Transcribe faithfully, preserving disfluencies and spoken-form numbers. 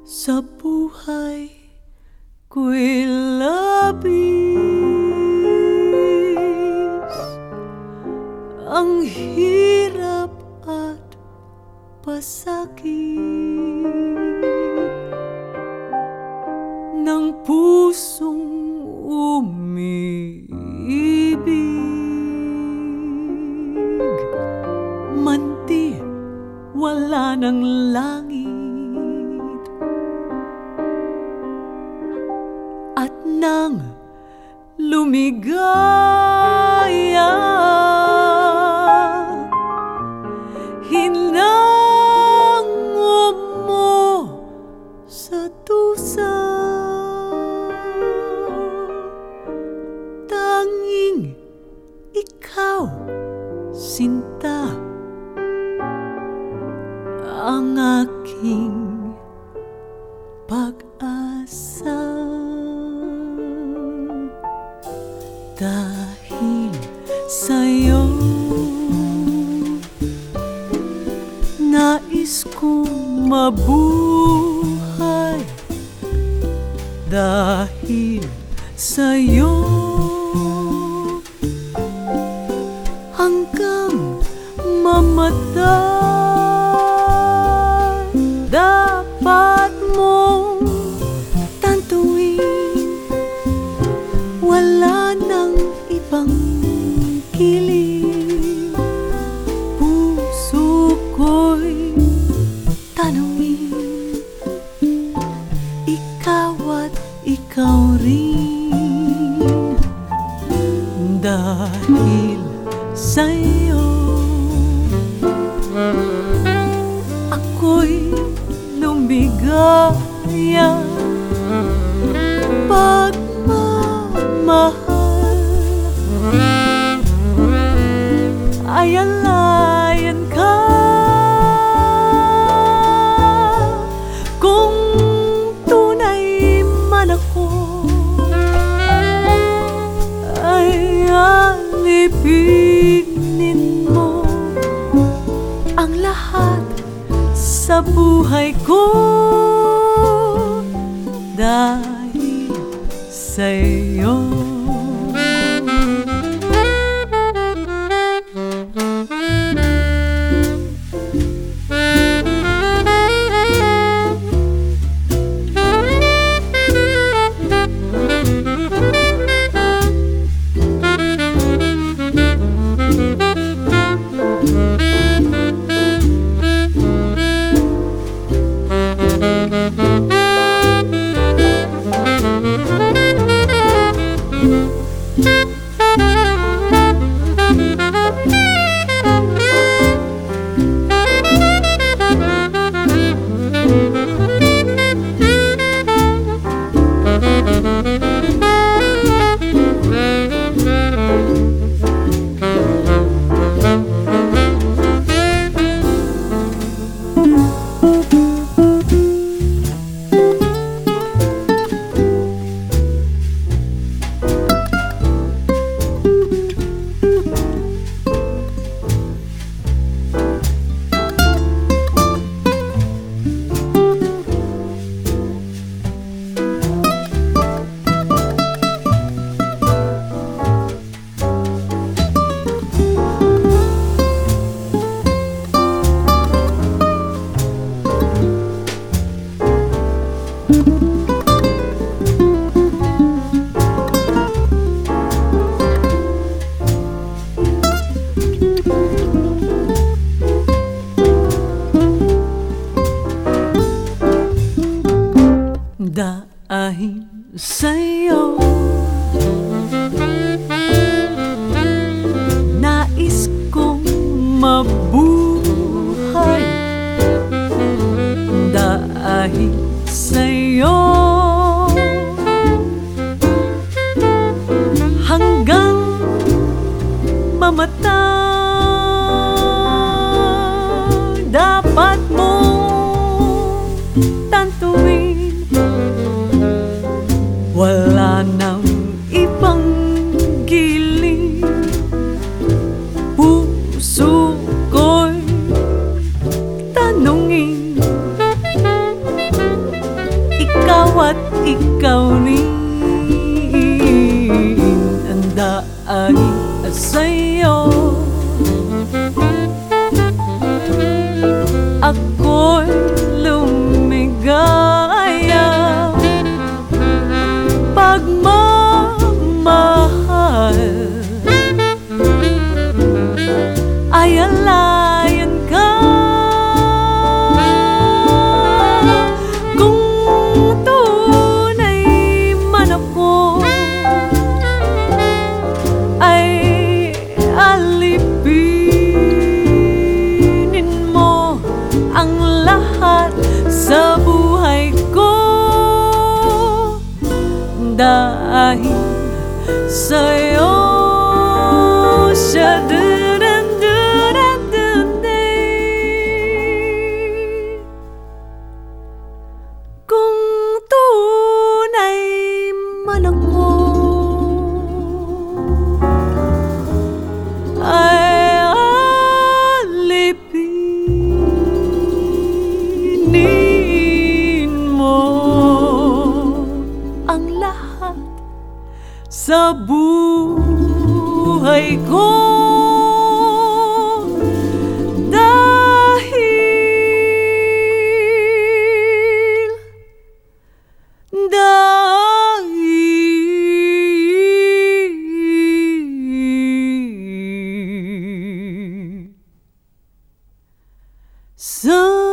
Sa buhay ko'y labis ang hirap at pasakit ng pusong umiibig. Manti wala ng langit at nang lumigaya, hinango mo sa dusa. Tanging ikaw, sinta, ang aking pag-asa. Dahil sa'yo nais kong mabuhay. Dahil sa'yo hanggang mamatay dapat mong tantuin. Wala nang ibang kiling, puso ko'y tanungin. Ikaw at ikaw rin. Dahil sa'yo ako'y lumigaya. Pagmamahal ay alayan ka. Kung tunay man ako ay alipinin mo ang lahat sa buhay ko. Dahil sa'yo dahil sa'yo nais kong mabuhay. Dahil sa'yo hanggang mamatay dapat mong tantuin. Wala nang ibang giling, puso ko'y tanungin. ikaw rin ang dahil sa'yo ako'y lumigaya. Pagmamahal ay alayan ka. Kung tunay man ako ay alipinin mo ang lahat sa buhay ko dahil sa'yo siya dudan dudan dudan. Kung tunay man ako ay alipinin mo ang lahat sa buhay ko dahil dahil sa